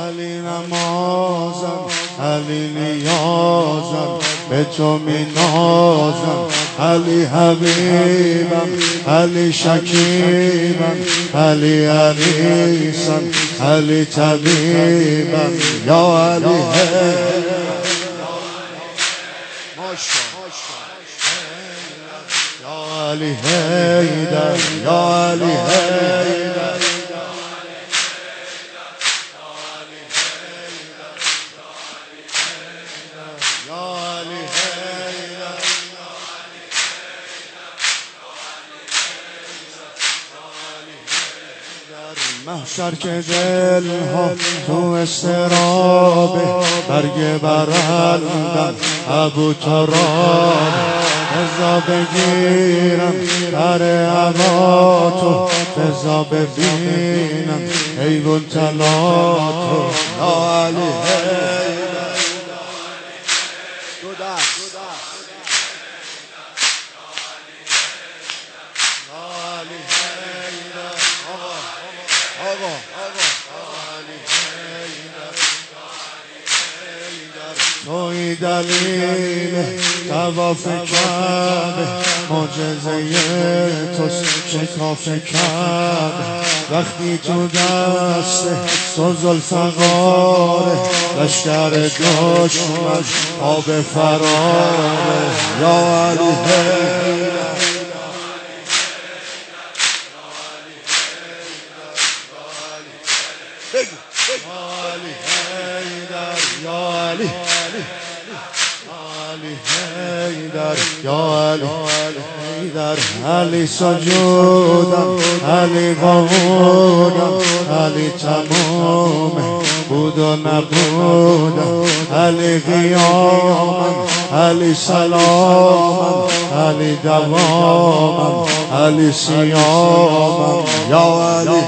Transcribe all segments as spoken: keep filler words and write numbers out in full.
علی نمازم، علی نیازم، به تو می نازم. علی حبیبم، علی شکیبم، علی علیسم، علی طبیبم. یا علی یا علی حیدر، یا علی حیدر، محشر که دل ها تو استرابه، برگ برندن ابو تراب. رضا بگیرم در عباتو، رضا ببینم حیوان تلاتو. یا علی حیدر، دو دست. یا علی حیدر، آقا توی دلیل طواف کعبه، معجزه توست شکاف کعبه. وقتی تو دست تو ذوالفقاره، لشکر دشمن آب فراره. یا علی حیدر، یا علی حیدر، یا علی حیدر. علی سجودم، علی قبولم، علی تموم بود و نبودم. علی قیامم، علی سلامم، علی دوامم، علی سیامم. یا علی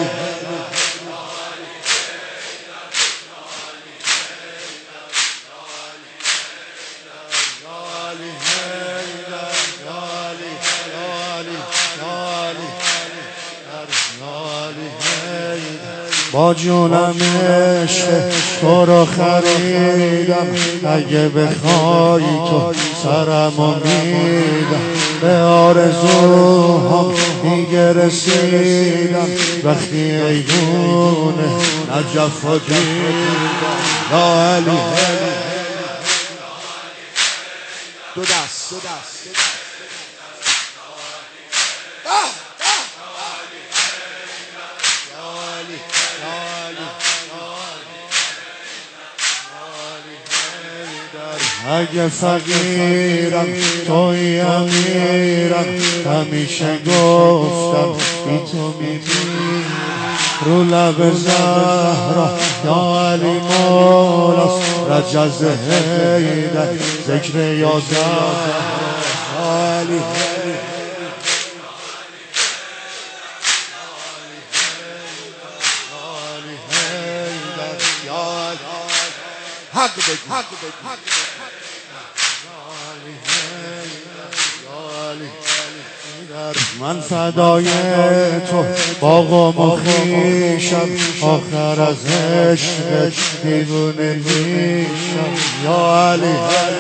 با جونم عشق تو رو خریدم، اگه بخوای تو سرمو میدم. به آرزوهام دیگه رسیدم، وقتی ایوون نجف رو دیدم. یا علی دو دست، دو دست. اگه فقیرم توی امیرم، همیشه گفتم بی تو میمیرم. رو لب زهرا یا علی مولاست، رجز حیدر ذکر یا زهرا. یا علی حق بگی، حق بگی، حق بگی. من فدای تو باغم و خویشم، آخر از عشقت دیوونه میشم. یا علی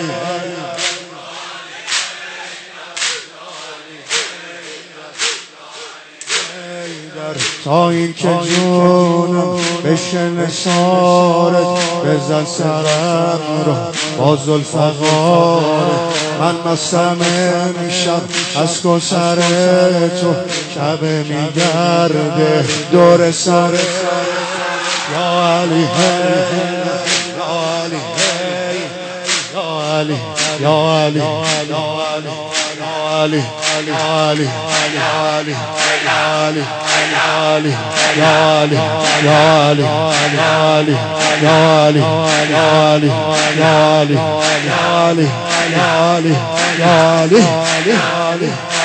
تا این که جونم بشه نثارت، بزن سرم رو با ذوالفقارت. من مستم امشب از کوثر تو، کعبه میگرده دور سر. یا علی حیدر، یا علی حیدر، یا علی، یا علی، یا علی، یا علی، یا علی، یا علی، یا علی، یا علی، یا علی، یا علی، یا علی، یا علی، یا علی، یا علی، یا علی، یا علی، یا علی، یا علی.